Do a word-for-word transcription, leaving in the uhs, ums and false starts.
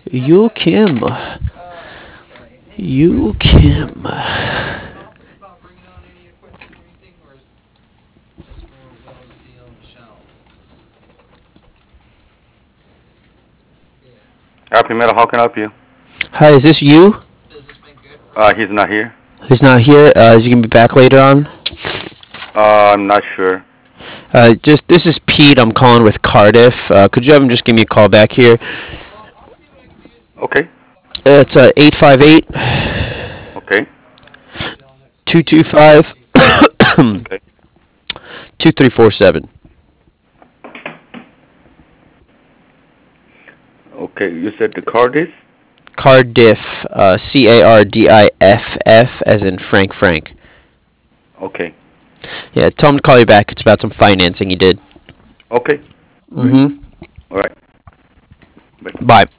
You Kim. You Kim. Happy Metal, how can I help you? Hi, is this you? Uh, he's not here. He's not here. Uh, is he gonna be back later on? Uh, I'm not sure. Uh, just this is Pete. I'm calling with Cardiff. Uh, could you have him just give me a call back here? Okay, Uh, it's uh eight five eight okay, two two five okay. two three four seven. Okay, you said the card is? Cardiff. Uh, C A R D I F F, as in Frank Frank. Okay, Yeah, tell him to call you back. It's about some financing he did. okay. Mm-hmm. All right. Bye. Bye.